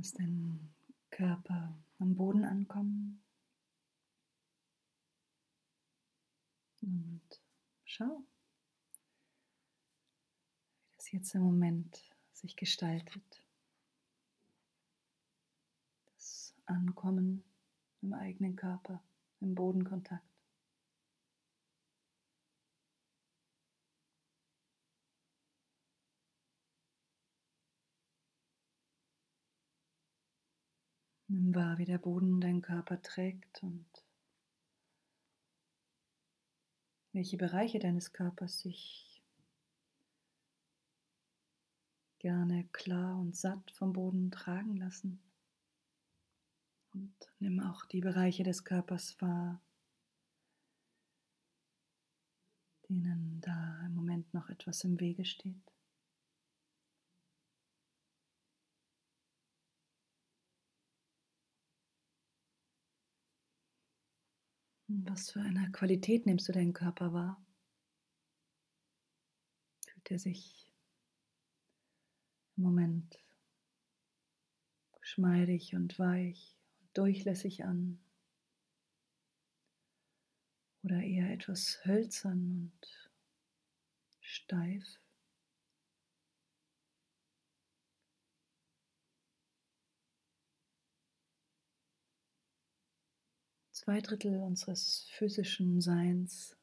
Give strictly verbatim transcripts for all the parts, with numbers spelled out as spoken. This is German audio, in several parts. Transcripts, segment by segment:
Lass deinen Körper am Boden ankommen und schau, wie das jetzt im Moment sich gestaltet. Das Ankommen im eigenen Körper, im Bodenkontakt. Nimm wahr, wie der Boden deinen Körper trägt und welche Bereiche deines Körpers sich gerne klar und satt vom Boden tragen lassen. Und nimm auch die Bereiche des Körpers wahr, denen da im Moment noch etwas im Wege steht. Was für eine Qualität nimmst du deinen Körper wahr? Fühlt er sich im Moment geschmeidig und weich und durchlässig an? Oder eher etwas hölzern und steif? Zwei Drittel unseres physischen Seins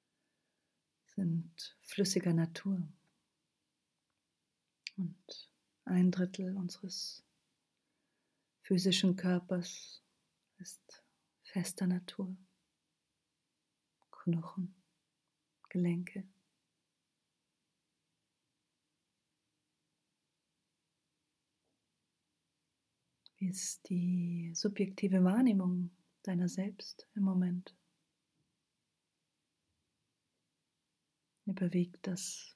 sind flüssiger Natur und ein Drittel unseres physischen Körpers ist fester Natur. Knochen, Gelenke. Wie ist die subjektive Wahrnehmung deiner selbst im Moment? Wie bewegt das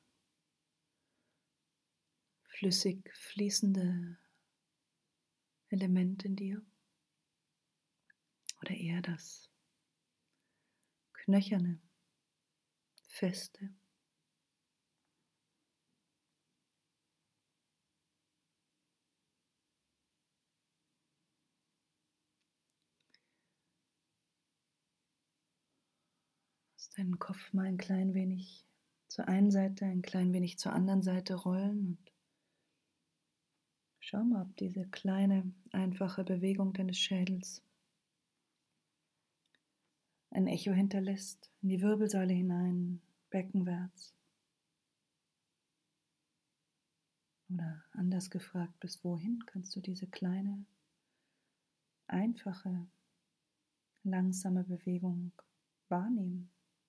flüssig fließende Element in dir? Oder eher das knöcherne, feste? Lass deinen Kopf mal ein klein wenig zur einen Seite, ein klein wenig zur anderen Seite rollen und schau mal, ob diese kleine, einfache Bewegung deines Schädels ein Echo hinterlässt in die Wirbelsäule hinein, beckenwärts. Oder anders gefragt, bis wohin kannst du diese kleine, einfache, langsame Bewegung wahrnehmen?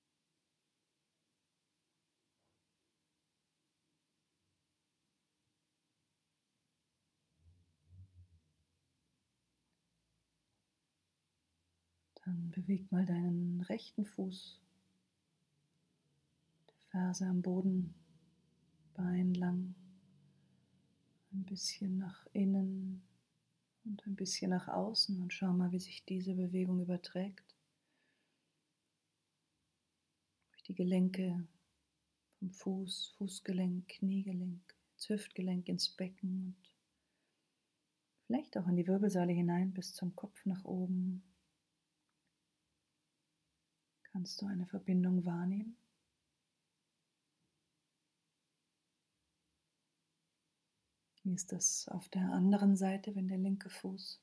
Dann beweg mal deinen rechten Fuß, die Ferse am Boden, Bein lang, ein bisschen nach innen und ein bisschen nach außen und schau mal, wie sich diese Bewegung überträgt. Durch die Gelenke vom Fuß, Fußgelenk, Kniegelenk, das Hüftgelenk ins Becken und vielleicht auch in die Wirbelsäule hinein bis zum Kopf nach oben. Kannst du eine Verbindung wahrnehmen? Wie ist das auf der anderen Seite, wenn der linke Fuß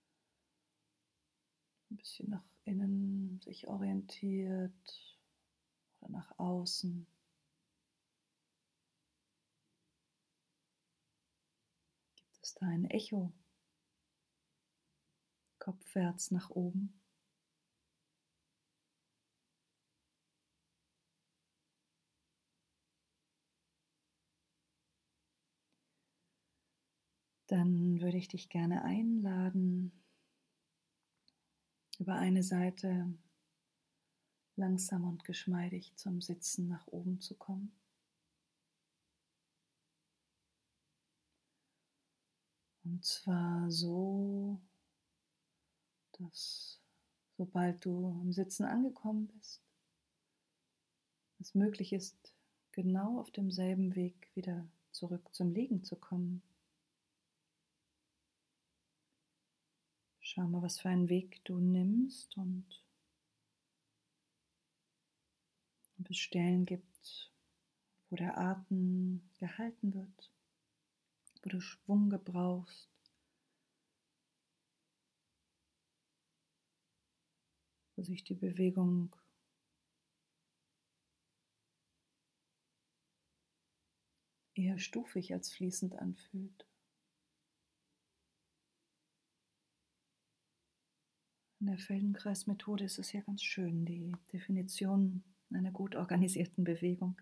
ein bisschen nach innen sich orientiert oder nach außen? Gibt es da ein Echo, kopfwärts nach oben? Dann würde ich dich gerne einladen, über eine Seite langsam und geschmeidig zum Sitzen nach oben zu kommen. Und zwar so, dass sobald du im Sitzen angekommen bist, es möglich ist, genau auf demselben Weg wieder zurück zum Liegen zu kommen. Schau mal, was für einen Weg du nimmst und ob es Stellen gibt, wo der Atem gehalten wird, wo du Schwung gebrauchst, wo sich die Bewegung eher stufig als fließend anfühlt. In der Feldenkreismethode ist es ja ganz schön, die Definition einer gut organisierten Bewegung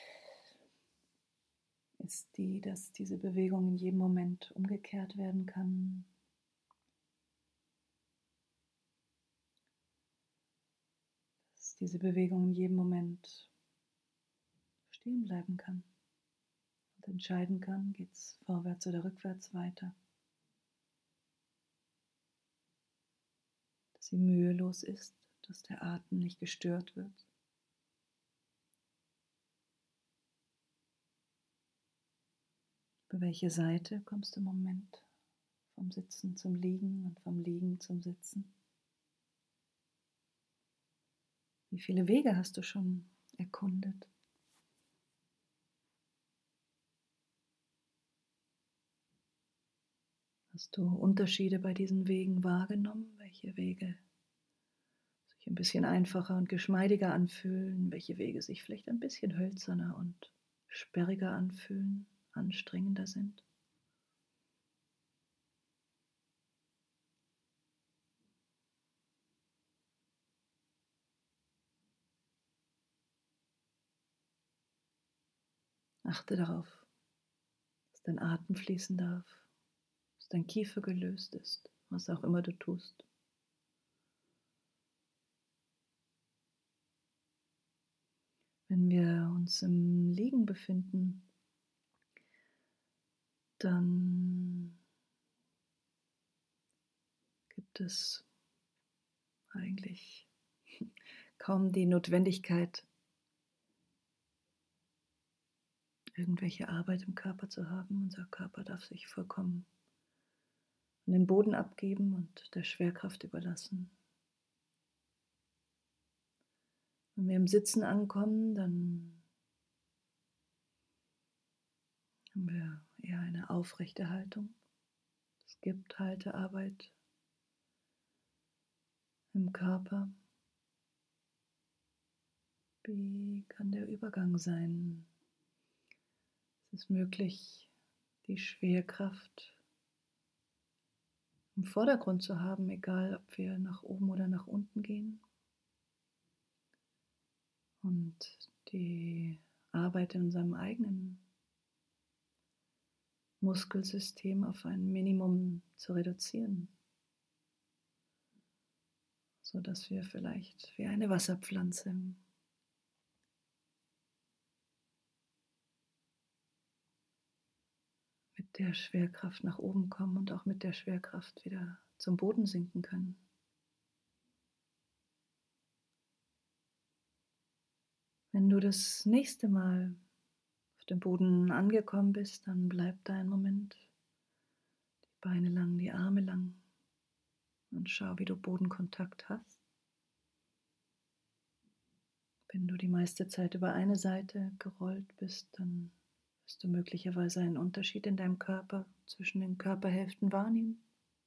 ist die, dass diese Bewegung in jedem Moment umgekehrt werden kann, dass diese Bewegung in jedem Moment stehen bleiben kann und entscheiden kann, geht es vorwärts oder rückwärts weiter. Dass sie mühelos ist, dass der Atem nicht gestört wird. Über welche Seite kommst du im Moment? Vom Sitzen zum Liegen und vom Liegen zum Sitzen? Wie viele Wege hast du schon erkundet? Hast du Unterschiede bei diesen Wegen wahrgenommen? Welche Wege sich ein bisschen einfacher und geschmeidiger anfühlen? Welche Wege sich vielleicht ein bisschen hölzerner und sperriger anfühlen, anstrengender sind? Achte darauf, dass dein Atem fließen darf, dass dein Kiefer gelöst ist, was auch immer du tust. Wenn wir uns im Liegen befinden, dann gibt es eigentlich kaum die Notwendigkeit, irgendwelche Arbeit im Körper zu haben. Unser Körper darf sich vollkommen an den Boden abgeben und der Schwerkraft überlassen. Wenn wir im Sitzen ankommen, dann haben wir eher eine aufrechte Haltung. Es gibt Haltearbeit im Körper. Wie kann der Übergang sein? Es ist möglich, die Schwerkraft im Vordergrund zu haben, egal ob wir nach oben oder nach unten gehen. Und die Arbeit in unserem eigenen Muskelsystem auf ein Minimum zu reduzieren, sodass wir vielleicht wie eine Wasserpflanze mit der Schwerkraft nach oben kommen und auch mit der Schwerkraft wieder zum Boden sinken können. Wenn du das nächste Mal auf dem Boden angekommen bist, dann bleib da einen Moment, die Beine lang, die Arme lang und schau, wie du Bodenkontakt hast. Wenn du die meiste Zeit über eine Seite gerollt bist, dann wirst du möglicherweise einen Unterschied in deinem Körper zwischen den Körperhälften wahrnehmen.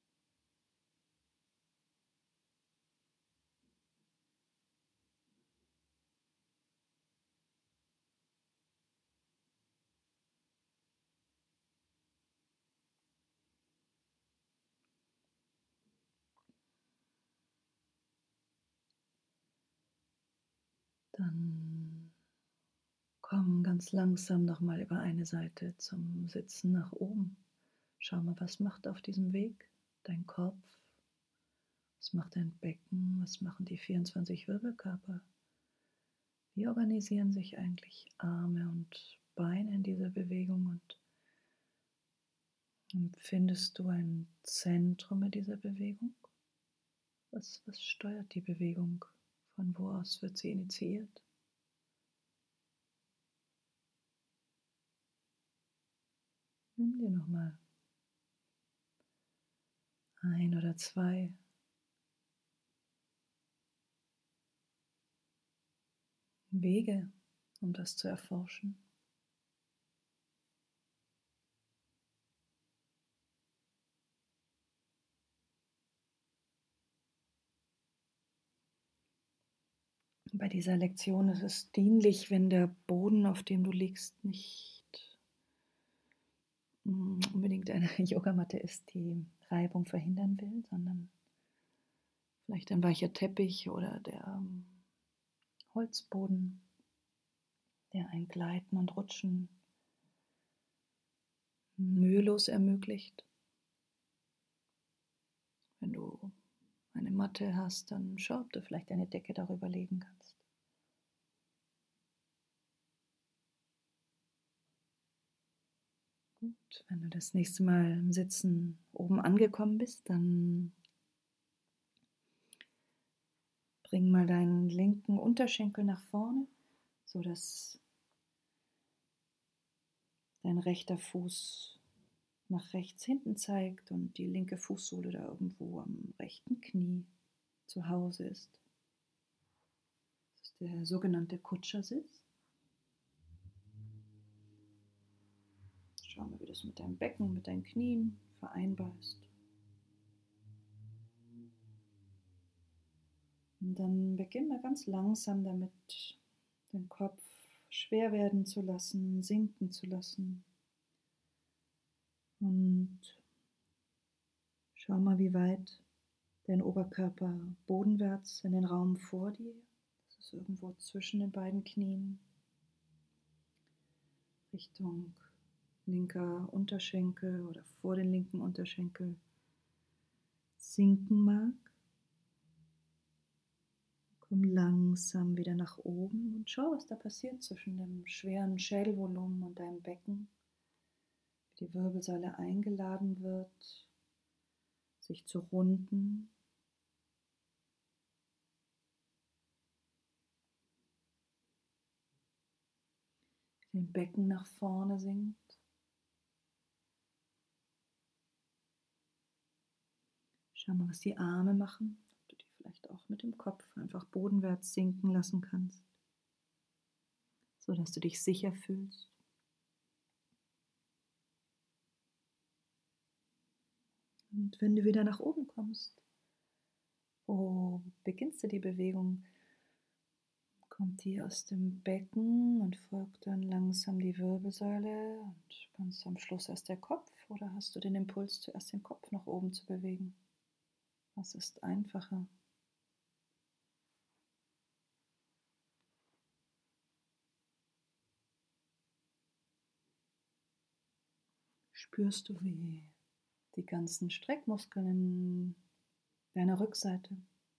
Dann komm ganz langsam nochmal über eine Seite zum Sitzen nach oben. Schau mal, was macht auf diesem Weg dein Kopf? Was macht dein Becken? Was machen die vierundzwanzig Wirbelkörper? Wie organisieren sich eigentlich Arme und Beine in dieser Bewegung? Und empfindest du ein Zentrum in dieser Bewegung? Was, was steuert die Bewegung? Von wo aus wird sie initiiert? Nimm dir nochmal ein oder zwei Wege, um das zu erforschen. Bei dieser Lektion ist es dienlich, wenn der Boden, auf dem du liegst, nicht mm, unbedingt eine Yogamatte ist, die Reibung verhindern will, sondern vielleicht ein weicher Teppich oder der ähm, Holzboden, der ein Gleiten und Rutschen mühelos ermöglicht. Wenn du eine Matte hast, dann schau, ob du vielleicht eine Decke darüber legen kannst. Gut, wenn du das nächste Mal im Sitzen oben angekommen bist, dann bring mal deinen linken Unterschenkel nach vorne, sodass dein rechter Fuß nach rechts hinten zeigt und die linke Fußsohle da irgendwo am rechten Knie zu Hause ist. Das ist der sogenannte Kutschersitz. Schau mal, wie das mit deinem Becken, mit deinen Knien vereinbar ist. Und dann beginn mal ganz langsam damit, den Kopf schwer werden zu lassen, sinken zu lassen. Und schau mal, wie weit dein Oberkörper bodenwärts in den Raum vor dir. Das ist irgendwo zwischen den beiden Knien. Richtung linker Unterschenkel oder vor den linken Unterschenkel sinken mag. Komm langsam wieder nach oben und schau, was da passiert zwischen dem schweren Schädelvolumen und deinem Becken. Wie die Wirbelsäule eingeladen wird, sich zu runden. Den Becken nach vorne sinkt. Schau mal, was die Arme machen, ob du die vielleicht auch mit dem Kopf einfach bodenwärts sinken lassen kannst, sodass du dich sicher fühlst. Und wenn du wieder nach oben kommst, wo beginnst du die Bewegung? Kommt die aus dem Becken und folgt dann langsam die Wirbelsäule und ganz am Schluss erst der Kopf? Oder hast du den Impuls, zuerst den Kopf nach oben zu bewegen? Was ist einfacher? Spürst du, wie die ganzen Streckmuskeln in deiner Rückseite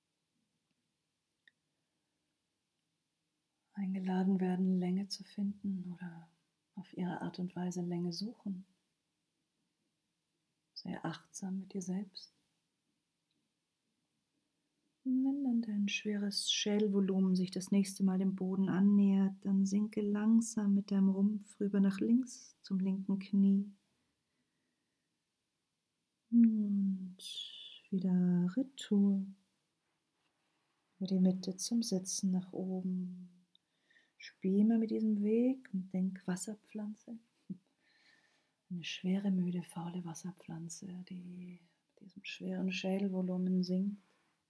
eingeladen werden, Länge zu finden oder auf ihre Art und Weise Länge suchen? Sei achtsam mit dir selbst. Und wenn dann dein schweres Schädelvolumen sich das nächste Mal dem Boden annähert, dann sinke langsam mit deinem Rumpf rüber nach links zum linken Knie. Und wieder Retour. Über die Mitte zum Sitzen nach oben. Spiel mal mit diesem Weg und denk Wasserpflanze. Eine schwere, müde, faule Wasserpflanze, die mit diesem schweren Schädelvolumen sinkt.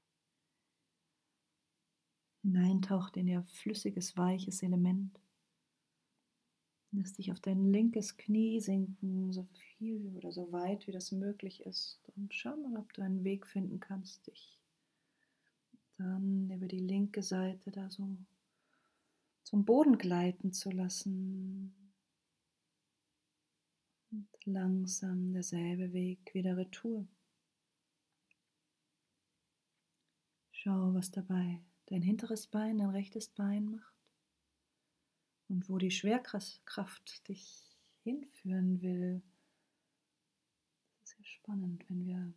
Hineintaucht in ihr flüssiges, weiches Element. Lass dich auf dein linkes Knie sinken, so viel oder so weit, wie das möglich ist. Und schau mal, ob du einen Weg finden kannst, dich dann über die linke Seite da so zum Boden gleiten zu lassen. Und langsam derselbe Weg wieder Retour. Schau, was dabei dein hinteres Bein, dein rechtes Bein macht. Und wo die Schwerkraft dich hinführen will. Das ist ja spannend, wenn wir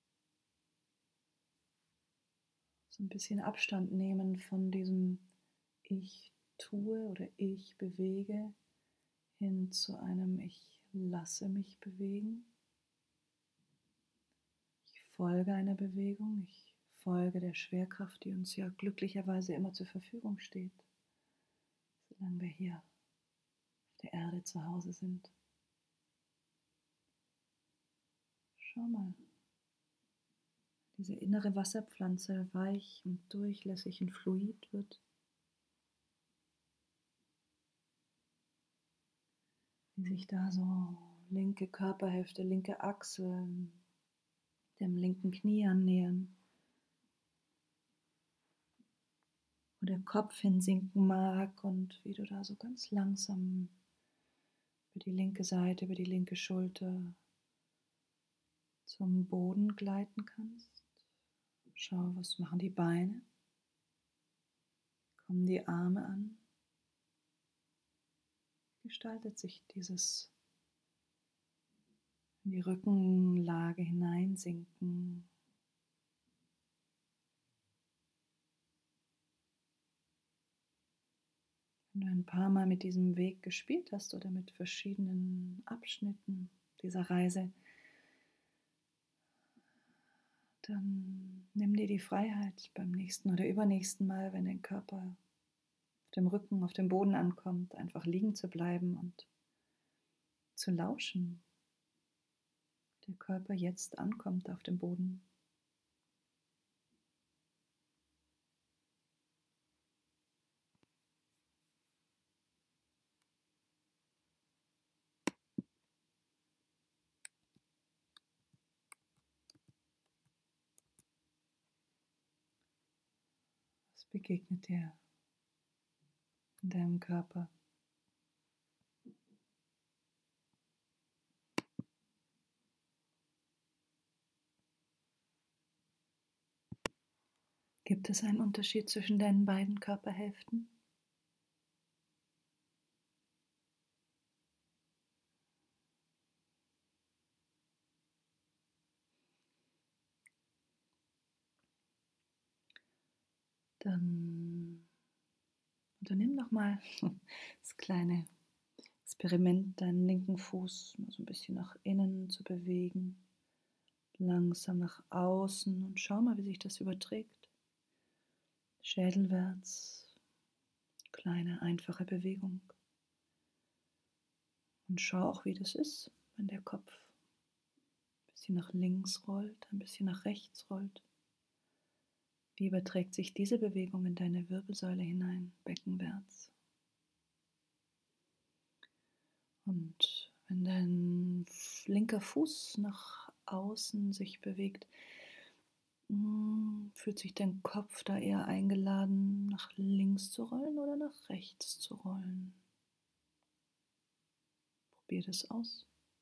so ein bisschen Abstand nehmen von diesem Ich tue oder ich bewege hin zu einem Ich lasse mich bewegen. Ich folge einer Bewegung, ich folge der Schwerkraft, die uns ja glücklicherweise immer zur Verfügung steht, solange wir hier auf der Erde zu Hause sind. Schau mal, diese innere Wasserpflanze weich und durchlässig und fluid wird. Wie sich da so linke Körperhälfte, linke Achsel dem linken Knie annähern. Wo der Kopf hinsinken mag und wie du da so ganz langsam über die linke Seite, über die linke Schulter zum Boden gleiten kannst. Schau, was machen die Beine? Kommen die Arme an? Wie gestaltet sich dieses in die Rückenlage hineinsinken? Wenn du ein paar Mal mit diesem Weg gespielt hast oder mit verschiedenen Abschnitten dieser Reise, dann nimm dir die Freiheit beim nächsten oder übernächsten Mal, wenn dein Körper auf dem Rücken, auf dem Boden ankommt, einfach liegen zu bleiben und zu lauschen. Der Körper jetzt ankommt auf dem Boden. Was begegnet dir in deinem Körper? Gibt es einen Unterschied zwischen deinen beiden Körperhälften? Dann unternimm noch mal das kleine Experiment, deinen linken Fuß mal so ein bisschen nach innen zu bewegen, langsam nach außen und schau mal, wie sich das überträgt. Schädelwärts, kleine, einfache Bewegung. Und schau auch, wie das ist, wenn der Kopf ein bisschen nach links rollt, ein bisschen nach rechts rollt. Wie überträgt sich diese Bewegung in deine Wirbelsäule hinein, beckenwärts? Und wenn dein linker Fuß nach außen sich bewegt, fühlt sich dein Kopf da eher eingeladen, nach links zu rollen oder nach rechts zu rollen? Probier das aus.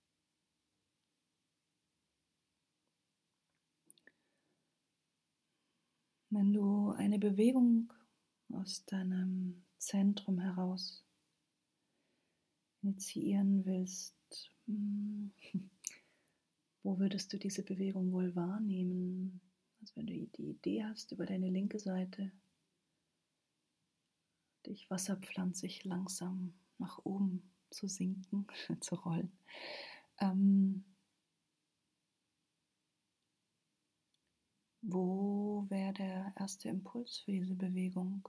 Wenn du eine Bewegung aus deinem Zentrum heraus initiieren willst, wo würdest du diese Bewegung wohl wahrnehmen? Also wenn du die Idee hast, über deine linke Seite dich wasserpflanzig langsam nach oben zu sinken, zu rollen. Ähm, wo wäre der erste Impuls für diese Bewegung?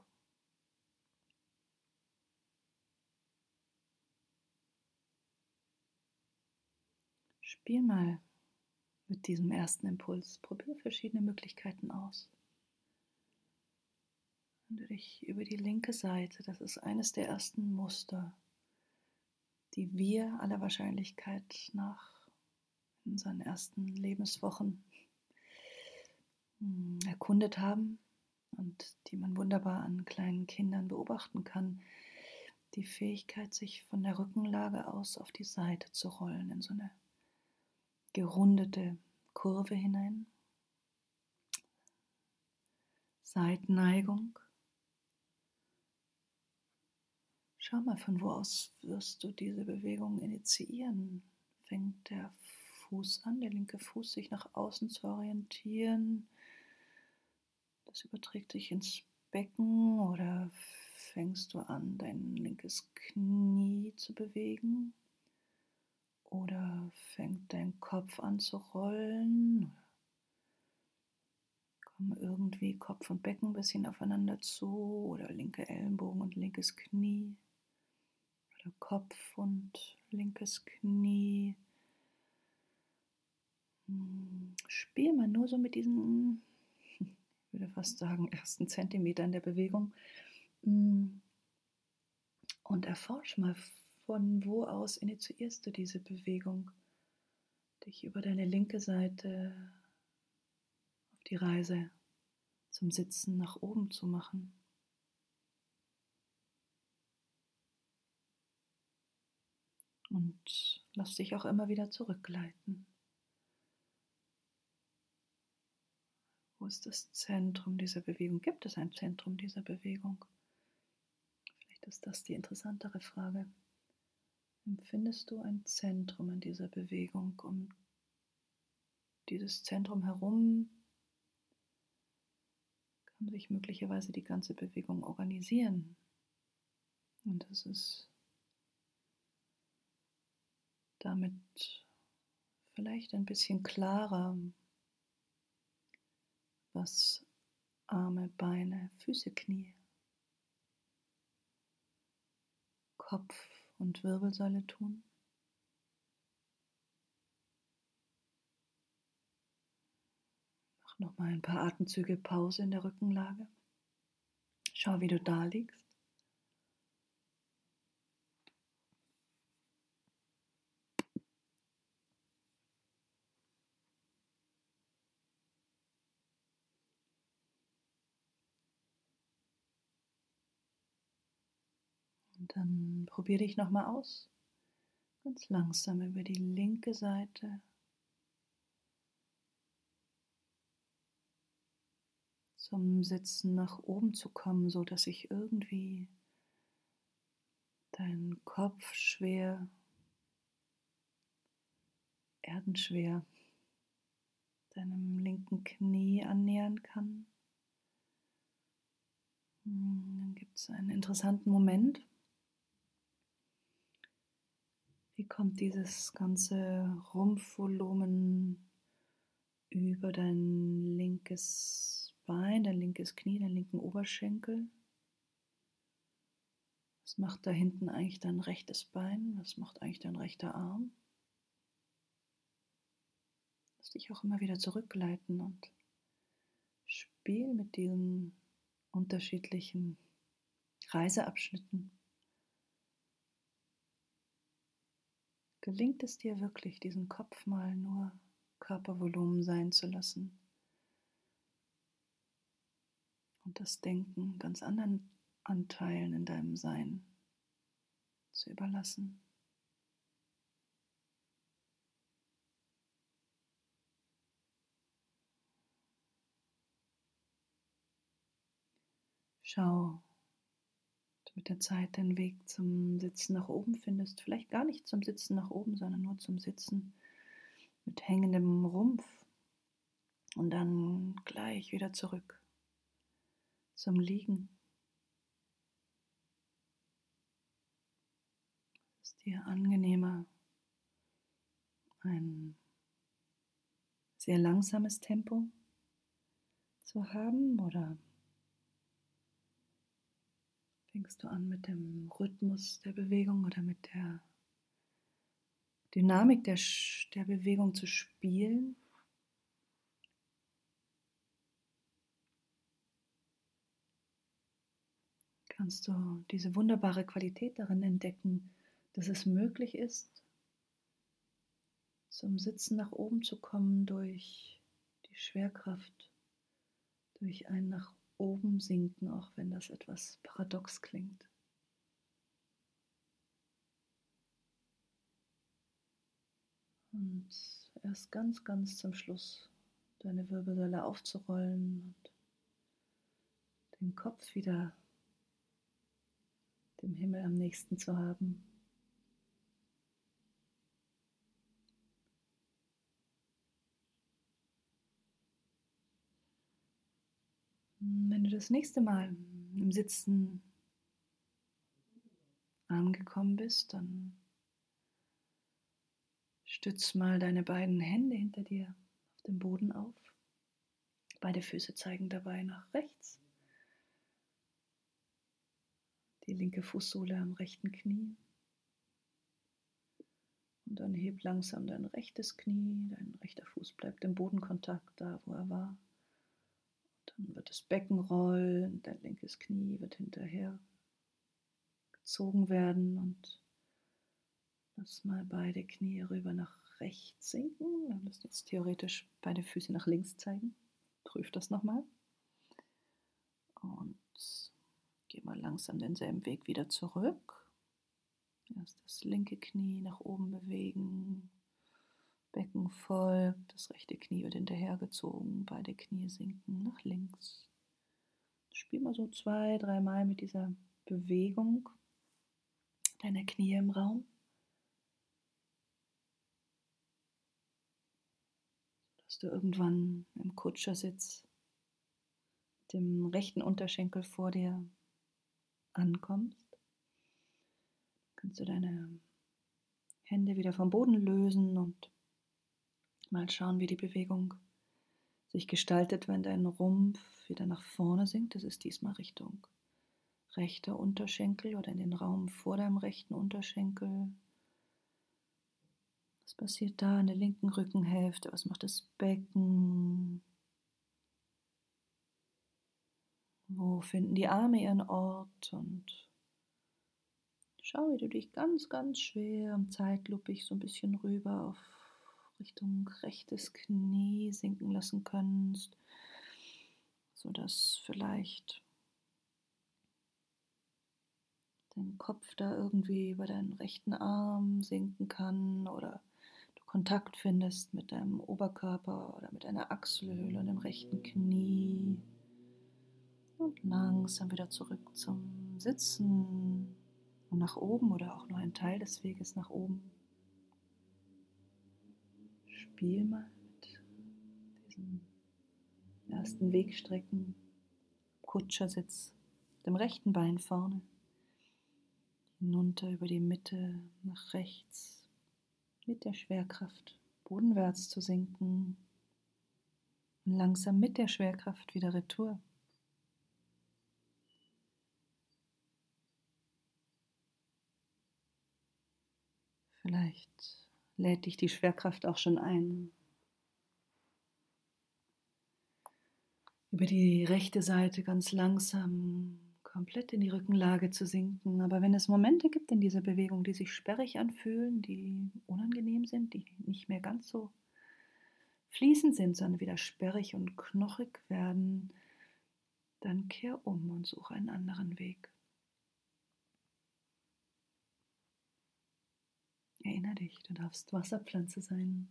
Spiel mal mit diesem ersten Impuls. Probier verschiedene Möglichkeiten aus. Wenn du dich über die linke Seite, das ist eines der ersten Muster, die wir aller Wahrscheinlichkeit nach unseren ersten Lebenswochen erkundet haben und die man wunderbar an kleinen Kindern beobachten kann, die Fähigkeit, sich von der Rückenlage aus auf die Seite zu rollen, in so eine gerundete Kurve hinein. Seitenneigung. Schau mal, von wo aus wirst du diese Bewegung initiieren? Fängt der Fuß an, der linke Fuß, sich nach außen zu orientieren? Das überträgt sich ins Becken oder fängst du an, dein linkes Knie zu bewegen? Oder fängt dein Kopf an zu rollen? Komm irgendwie Kopf und Becken ein bisschen aufeinander zu oder linke Ellenbogen und linkes Knie oder Kopf und linkes Knie. Spiel mal nur so mit diesen, ich würde fast sagen, ersten Zentimetern der Bewegung und erforsch mal, von wo aus initiierst du diese Bewegung, dich über deine linke Seite auf die Reise zum Sitzen nach oben zu machen. Und lass dich auch immer wieder zurückgleiten. Wo ist das Zentrum dieser Bewegung? Gibt es ein Zentrum dieser Bewegung? Vielleicht ist das die interessantere Frage. Empfindest du ein Zentrum in dieser Bewegung? Um dieses Zentrum herum kann sich möglicherweise die ganze Bewegung organisieren. Und es ist damit vielleicht ein bisschen klarer, was Arme, Beine, Füße, Knie, Kopf und Wirbelsäule tun. Mach noch mal ein paar Atemzüge Pause in der Rückenlage. Schau, wie du da liegst. Und dann probier dich noch mal aus. Ganz langsam über die linke Seite zum Sitzen nach oben zu kommen, so dass sich irgendwie dein Kopf schwer, erdenschwer deinem linken Knie annähern kann. Dann gibt es einen interessanten Moment. Wie kommt dieses ganze Rumpfvolumen über dein linkes Bein, dein linkes Knie, deinen linken Oberschenkel? Was macht da hinten eigentlich dein rechtes Bein? Was macht eigentlich dein rechter Arm? Lass dich auch immer wieder zurückgleiten und spiel mit diesen unterschiedlichen Reiseabschnitten. Gelingt es dir wirklich, diesen Kopf mal nur Körpervolumen sein zu lassen und das Denken ganz anderen Anteilen in deinem Sein zu überlassen? Schau, ob du mit der Zeit den Weg zum Sitzen nach oben findest. Vielleicht gar nicht zum Sitzen nach oben, sondern nur zum Sitzen mit hängendem Rumpf. Und dann gleich wieder zurück zum Liegen. Es ist dir angenehmer, ein sehr langsames Tempo zu haben, oder fängst du an mit dem Rhythmus der Bewegung oder mit der Dynamik der, der Bewegung zu spielen? Kannst du diese wunderbare Qualität darin entdecken, dass es möglich ist, zum Sitzen nach oben zu kommen durch die Schwerkraft, durch ein nach oben sinken, auch wenn das etwas paradox klingt. Und erst ganz, ganz zum Schluss deine Wirbelsäule aufzurollen und den Kopf wieder dem Himmel am nächsten zu haben. Wenn du das nächste Mal im Sitzen angekommen bist, dann stütz mal deine beiden Hände hinter dir auf dem Boden auf Beide Füße zeigen dabei nach rechts. Die linke Fußsohle am rechten Knie. Und dann heb langsam dein rechtes Knie, dein rechter Fuß bleibt im Bodenkontakt, da wo er war. Dann wird das Becken rollen, dein linkes Knie wird hinterher gezogen werden und lass mal beide Knie rüber nach rechts sinken. Wir müssen jetzt theoretisch beide Füße nach links zeigen. Prüf das nochmal. Und geh mal langsam denselben Weg wieder zurück. Erst das linke Knie nach oben bewegen. Becken folgt, das rechte Knie wird hinterhergezogen, beide Knie sinken nach links. Spiel mal so zwei, dreimal mit dieser Bewegung deiner Knie im Raum. Dass du irgendwann im Kutschersitz mit dem rechten Unterschenkel vor dir ankommst. Kannst du deine Hände wieder vom Boden lösen und mal schauen, wie die Bewegung sich gestaltet, wenn dein Rumpf wieder nach vorne sinkt. Das ist diesmal Richtung rechter Unterschenkel oder in den Raum vor deinem rechten Unterschenkel. Was passiert da in der linken Rückenhälfte? Was macht das Becken? Wo finden die Arme ihren Ort? Und schau, wie du dich ganz, ganz schwer zeitlupig so ein bisschen rüber auf Richtung rechtes Knie sinken lassen kannst, sodass vielleicht dein Kopf da irgendwie über deinen rechten Arm sinken kann oder du Kontakt findest mit deinem Oberkörper oder mit deiner Achselhöhle und dem rechten Knie. Und langsam wieder zurück zum Sitzen und nach oben oder auch nur ein Teil des Weges nach oben. Spiel mal mit diesen ersten Wegstrecken, Kutschersitz, dem rechten Bein vorne, hinunter über die Mitte nach rechts, mit der Schwerkraft bodenwärts zu sinken und langsam mit der Schwerkraft wieder retour. Vielleicht lädt dich die Schwerkraft auch schon ein, über die rechte Seite ganz langsam komplett in die Rückenlage zu sinken. Aber wenn es Momente gibt in dieser Bewegung, die sich sperrig anfühlen, die unangenehm sind, die nicht mehr ganz so fließend sind, sondern wieder sperrig und knochig werden, dann kehr um und suche einen anderen Weg. Erinnere dich, du darfst Wasserpflanze sein.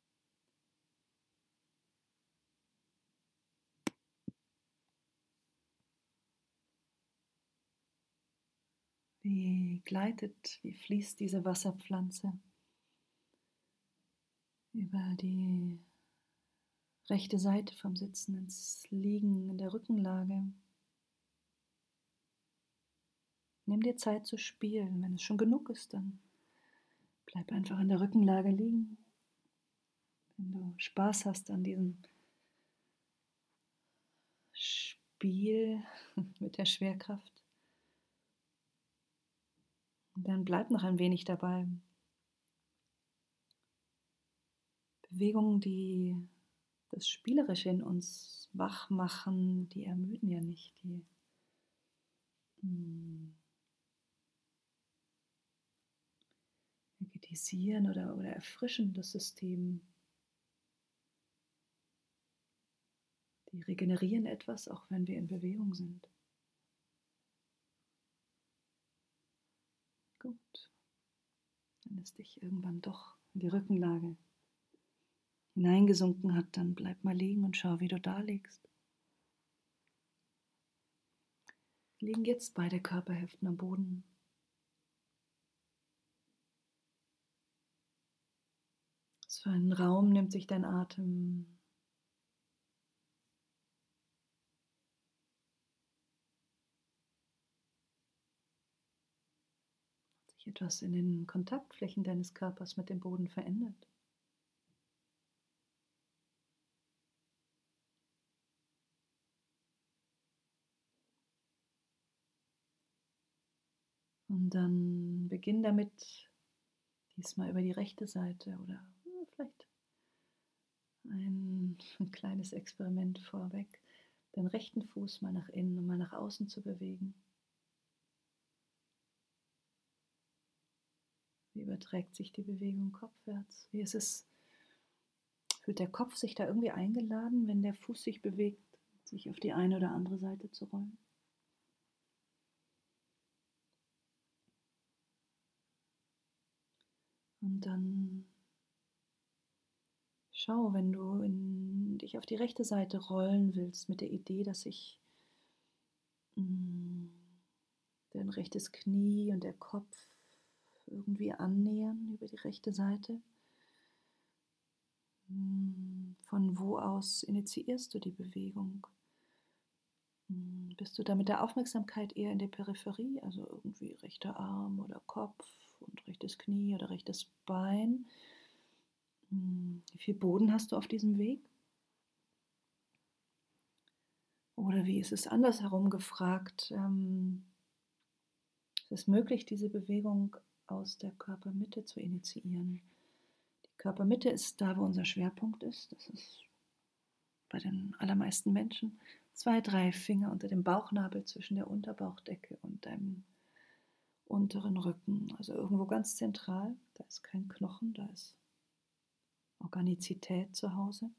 Wie gleitet, wie fließt diese Wasserpflanze über die rechte Seite vom Sitzen ins Liegen in der Rückenlage. Nimm dir Zeit zu spielen. Wenn es schon genug ist, dann bleib einfach in der Rückenlage liegen. Wenn du Spaß hast an diesem Spiel mit der Schwerkraft, dann bleib noch ein wenig dabei. Bewegungen, die das Spielerische in uns wach machen, die ermüden ja nicht, die hm, energetisieren oder, oder erfrischen das System. Die regenerieren etwas, auch wenn wir in Bewegung sind. Gut. Wenn es dich irgendwann doch in die Rückenlage hineingesunken hat, dann bleib mal liegen und schau, wie du da liegst. Liegen jetzt beide Körperhälften am Boden. Was für einen Raum nimmt sich dein Atem? Hat sich etwas in den Kontaktflächen deines Körpers mit dem Boden verändert? Und dann beginn damit, diesmal über die rechte Seite oder hm, vielleicht ein, ein kleines Experiment vorweg, den rechten Fuß mal nach innen und mal nach außen zu bewegen. Wie überträgt sich die Bewegung kopfwärts? Wie ist es? Fühlt der Kopf sich da irgendwie eingeladen, wenn der Fuß sich bewegt, sich auf die eine oder andere Seite zu rollen? Und dann schau, wenn du in, dich auf die rechte Seite rollen willst, mit der Idee, dass sich mh, dein rechtes Knie und der Kopf irgendwie annähern über die rechte Seite. Von wo aus initiierst du die Bewegung? Bist du da mit der Aufmerksamkeit eher in der Peripherie, also irgendwie rechter Arm oder Kopf und rechtes Knie oder rechtes Bein? Wie viel Boden hast du auf diesem Weg? Oder wie ist es andersherum gefragt? Ähm, ist es möglich, diese Bewegung aus der Körpermitte zu initiieren? Die Körpermitte ist da, wo unser Schwerpunkt ist. Das ist bei den allermeisten Menschen zwei, drei Finger unter dem Bauchnabel zwischen der Unterbauchdecke und deinem unteren Rücken. Also irgendwo ganz zentral. Da ist kein Knochen, da ist Organizität zu Hause.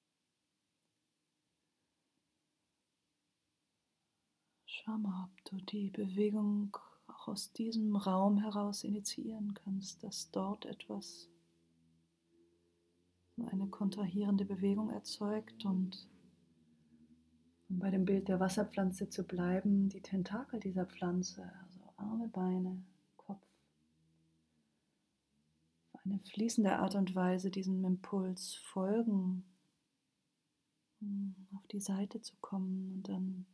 Schau mal, ob du die Bewegung auch aus diesem Raum heraus initiieren kannst, dass dort etwas, so eine kontrahierende Bewegung erzeugt und, um bei dem Bild der Wasserpflanze zu bleiben, die Tentakel dieser Pflanze, also Arme, Beine, Kopf, auf eine fließende Art und Weise diesem Impuls folgen, um auf die Seite zu kommen, und dann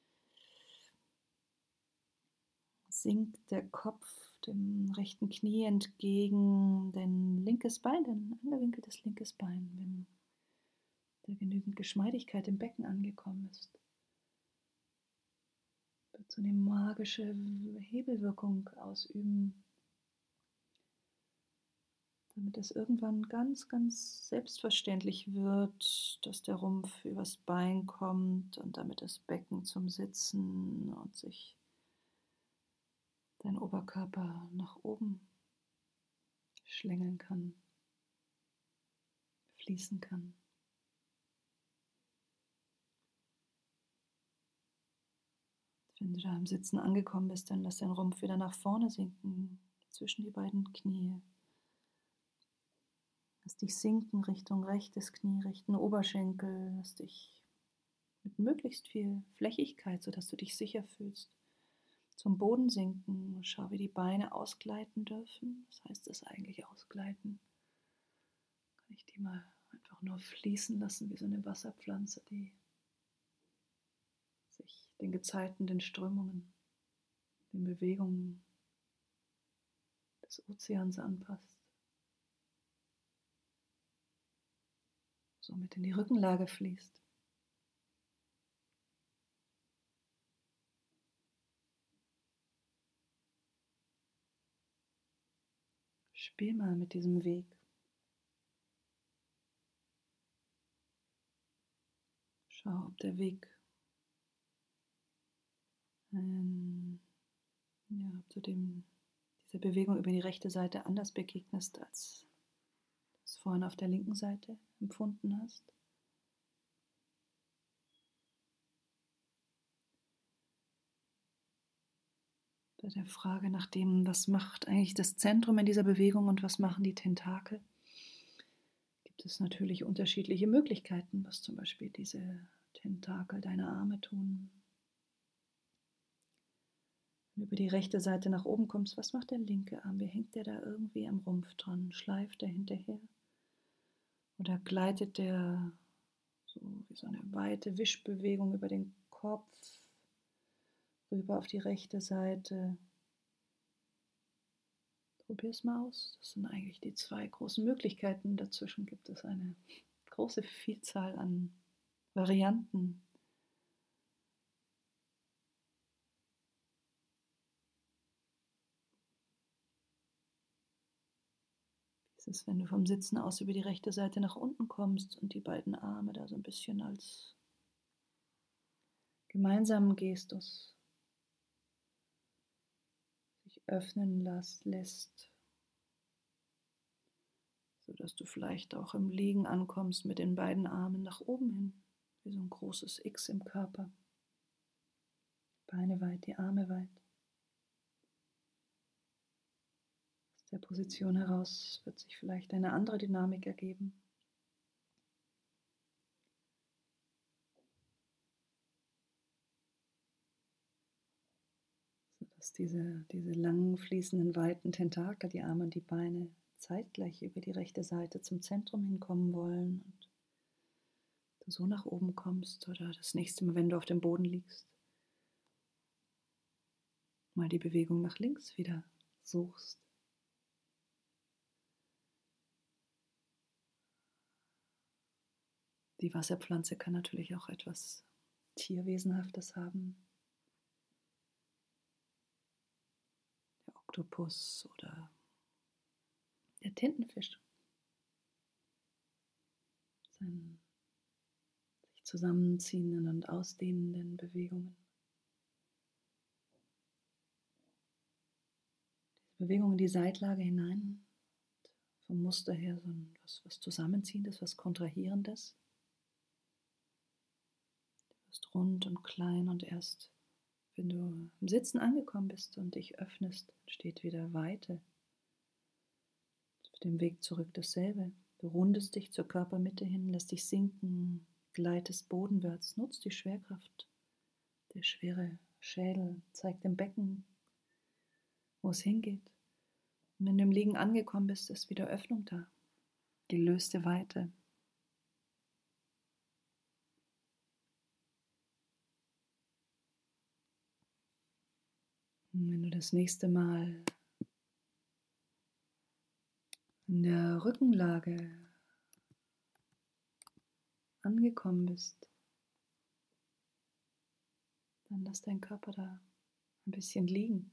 sinkt der Kopf dem rechten Knie entgegen, dein linkes Bein, dein angewinkeltes linkes Bein, wenn da genügend Geschmeidigkeit im Becken angekommen ist, wird so eine magische Hebelwirkung ausüben, damit es irgendwann ganz, ganz selbstverständlich wird, dass der Rumpf übers Bein kommt und damit das Becken zum Sitzen und sich dein Oberkörper nach oben schlängeln kann, fließen kann. Wenn du da im Sitzen angekommen bist, dann lass deinen Rumpf wieder nach vorne sinken, zwischen die beiden Knie. Lass dich sinken Richtung rechtes Knie, rechten Oberschenkel. Lass dich mit möglichst viel Flächigkeit, sodass du dich sicher fühlst, zum Boden sinken. Schau, wie die Beine ausgleiten dürfen. Was heißt das eigentlich, ausgleiten? Kann ich die mal einfach nur fließen lassen, wie so eine Wasserpflanze, die sich den Gezeiten, den Strömungen, den Bewegungen des Ozeans anpasst. Somit in die Rückenlage fließt. Spiel mal mit diesem Weg. Schau, ob der Weg, ähm, ja, ob du dem, dieser Bewegung über die rechte Seite anders begegnest, als du es vorhin auf der linken Seite empfunden hast. Bei der Frage nach dem, was macht eigentlich das Zentrum in dieser Bewegung und was machen die Tentakel, gibt es natürlich unterschiedliche Möglichkeiten, was zum Beispiel diese Tentakel deiner Arme tun. Wenn du über die rechte Seite nach oben kommst, was macht der linke Arm? Wie hängt der da irgendwie am Rumpf dran? Schleift der hinterher? Oder gleitet der so wie so eine weite Wischbewegung über den Kopf, rüber auf die rechte Seite? Probier es mal aus. Das sind eigentlich die zwei großen Möglichkeiten. Dazwischen gibt es eine große Vielzahl an Varianten. Das ist, wenn du vom Sitzen aus über die rechte Seite nach unten kommst und die beiden Arme da so ein bisschen als gemeinsamen Gestus sich öffnen lässt, sodass du vielleicht auch im Liegen ankommst mit den beiden Armen nach oben hin, wie so ein großes X im Körper. Beine weit, die Arme weit. Aus der Position heraus wird sich vielleicht eine andere Dynamik ergeben. Sodass diese, diese langen, fließenden, weiten Tentakel, die Arme und die Beine zeitgleich über die rechte Seite zum Zentrum hinkommen wollen und du so nach oben kommst oder das nächste Mal, wenn du auf dem Boden liegst, mal die Bewegung nach links wieder suchst. Die Wasserpflanze kann natürlich auch etwas Tierwesenhaftes haben. Der Oktopus oder der Tintenfisch. Seinen sich zusammenziehenden und ausdehnenden Bewegungen. Diese Bewegung in die Seitlage hinein. Vom Muster her so ein, was, was Zusammenziehendes, was Kontrahierendes. Du wirst rund und klein und erst, wenn du im Sitzen angekommen bist und dich öffnest, entsteht wieder Weite. Auf dem Weg zurück dasselbe. Du rundest dich zur Körpermitte hin, lässt dich sinken, gleitest bodenwärts, nutzt die Schwerkraft. Der schwere Schädel zeigt dem Becken, wo es hingeht. Und wenn du im Liegen angekommen bist, ist wieder Öffnung da. Gelöste Weite. Und wenn du das nächste Mal in der Rückenlage angekommen bist, dann lass deinen Körper da ein bisschen liegen.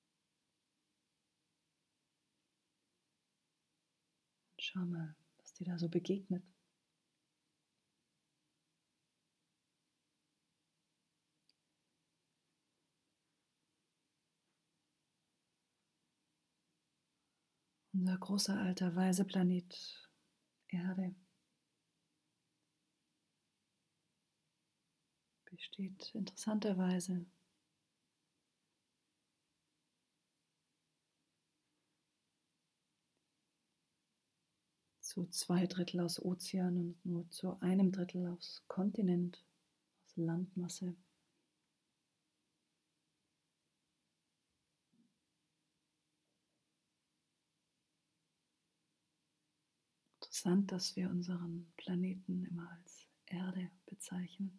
Und schau mal, was dir da so begegnet. Unser großer alter weiser Planet Erde besteht interessanterweise zu zwei Drittel aus Ozean und nur zu einem Drittel aus Kontinent, aus Landmasse. Interessant, dass wir unseren Planeten immer als Erde bezeichnen.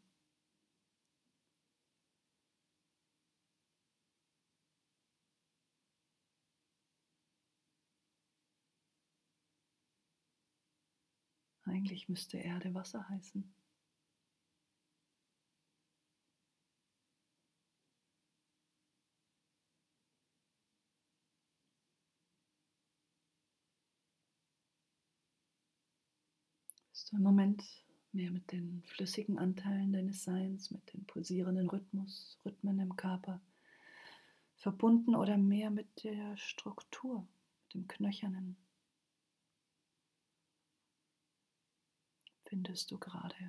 Eigentlich müsste Erde Wasser heißen. Bist du im Moment mehr mit den flüssigen Anteilen deines Seins, mit den pulsierenden Rhythmus, Rhythmen im Körper verbunden oder mehr mit der Struktur, mit dem Knöchernen? Findest du gerade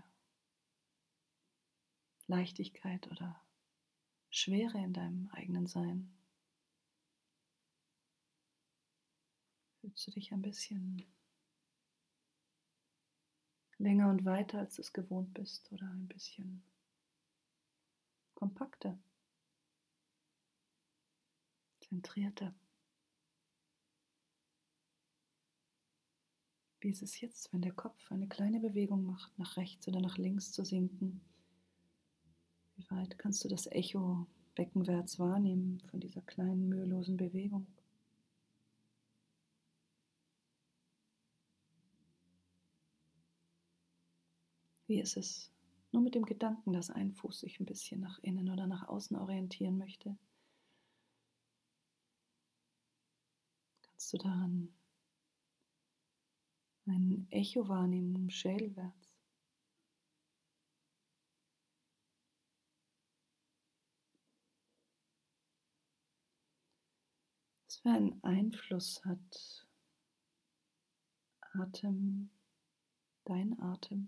Leichtigkeit oder Schwere in deinem eigenen Sein? Fühlst du dich ein bisschen länger und weiter, als du es gewohnt bist, oder ein bisschen kompakter, zentrierter? Wie ist es jetzt, wenn der Kopf eine kleine Bewegung macht, nach rechts oder nach links zu sinken? Wie weit kannst du das Echo beckenwärts wahrnehmen von dieser kleinen, mühelosen Bewegung? Wie ist es, nur mit dem Gedanken, dass ein Fuß sich ein bisschen nach innen oder nach außen orientieren möchte? Kannst du daran ein Echo wahrnehmen im Schädelwärts. Was für einen Einfluss hat Atem, dein Atem,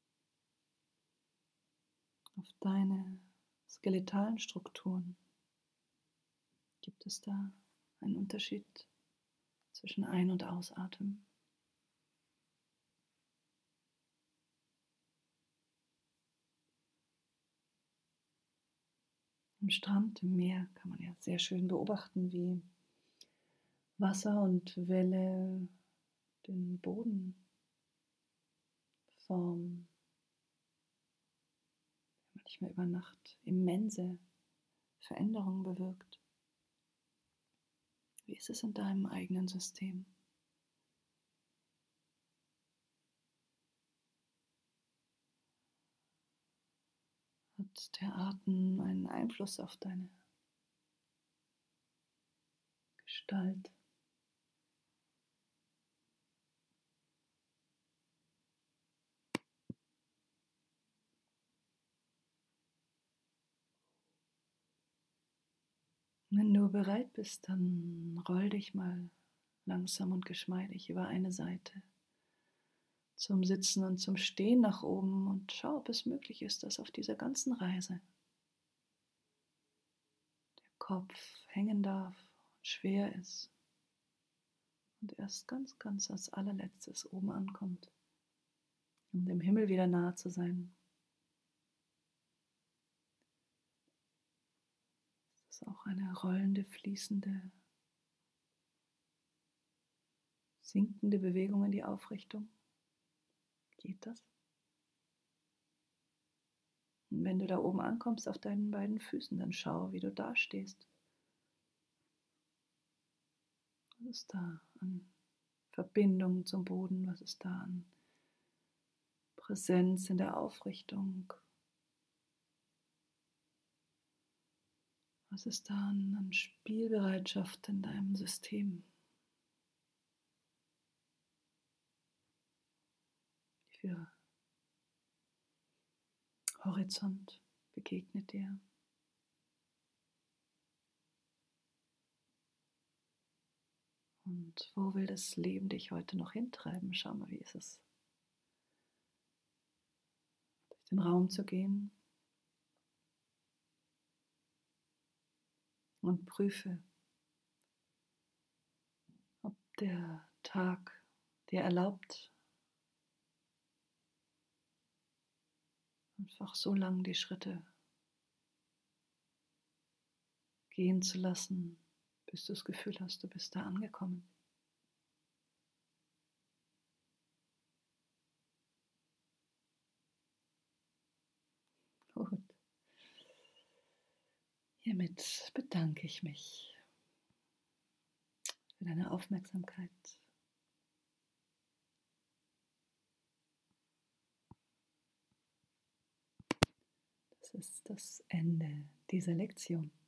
auf deine skeletalen Strukturen? Gibt es da einen Unterschied zwischen Ein- und Ausatmen? Am Strand, im Meer kann man ja sehr schön beobachten, wie Wasser und Welle den Boden formen. Manchmal über Nacht immense Veränderungen bewirkt. Wie ist es in deinem eigenen System? Hat der Atem einen Einfluss auf deine Gestalt? Wenn du bereit bist, dann roll dich mal langsam und geschmeidig über eine Seite zum Sitzen und zum Stehen nach oben und schau, ob es möglich ist, dass auf dieser ganzen Reise der Kopf hängen darf, schwer ist und erst ganz, ganz als allerletztes oben ankommt, um dem Himmel wieder nahe zu sein. Das ist auch eine rollende, fließende, sinkende Bewegung in die Aufrichtung. Geht das? Und wenn du da oben ankommst auf deinen beiden Füßen, dann schau, wie du da stehst. Was ist da an Verbindung zum Boden? Was ist da an Präsenz in der Aufrichtung? Was ist da an, an Spielbereitschaft in deinem System? Wie viel Horizont begegnet dir? Und wo will das Leben dich heute noch hintreiben? Schau mal, wie ist es, durch den Raum zu gehen und prüfe, ob der Tag dir erlaubt, einfach so lang die Schritte gehen zu lassen, bis du das Gefühl hast, du bist da angekommen. Gut. Hiermit bedanke ich mich für deine Aufmerksamkeit. Das ist das Ende dieser Lektion.